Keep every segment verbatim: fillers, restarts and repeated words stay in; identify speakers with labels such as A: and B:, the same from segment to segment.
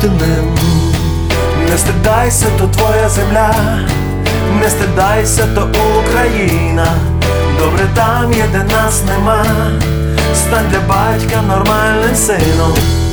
A: ним. Не стидайся, то твоя земля, не стидайся, то Україна. Добре там є, де нас нема, стань для батька нормальним сином.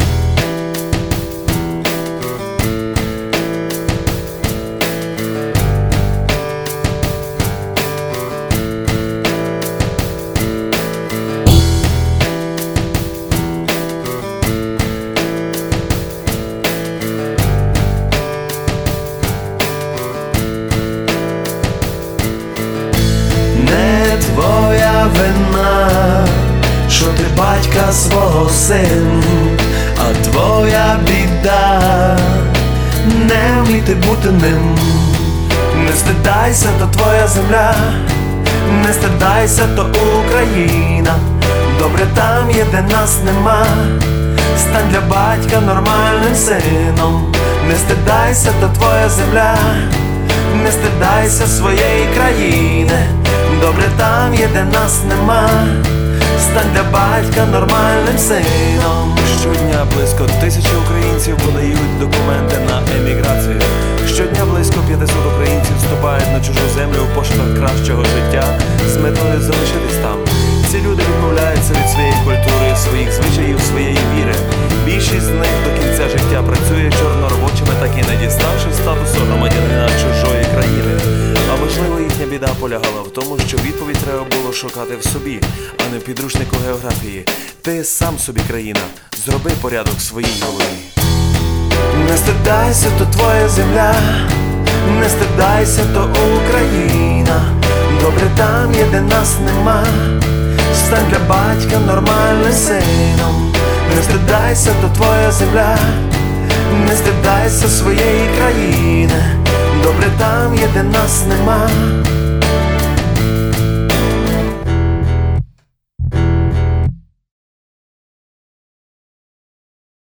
A: Твоя вина, що ти батька свого син, а твоя біда не вміти бути ним. Не стидайся, то твоя земля, не стидайся, то Україна. Добре там є, де нас нема, стань для батька нормальним сином. Не стидайся, то твоя земля, не стидайся своєї країни. Добре там є, де нас нема, стань для батька нормальним сином.
B: Щодня близько тисячі українців подають документи на еміграцію. Щодня близько п'ятсот українців вступають на чужу землю в пошуках кращого життя з метою залишитись там. Ці люди відмовляються від своєї культури, своїх звичаїв, своєї віри. Більшість з них до кінця життя працює чорноробочими, так і не діставши статусу громадянина чужої країни. А можливо, їхня біда полягала в тому, що відповідь треба було шукати в собі, а не в підручнику географії. Ти сам собі країна, зроби порядок в своїй голові.
A: Не стидайся, то твоя земля, не стидайся, то Україна. Добре там є, де нас нема, стань для батька нормальним сином. Не стидайся, то твоя земля, не стидайся своєї країни. Добре там є, де нас нема,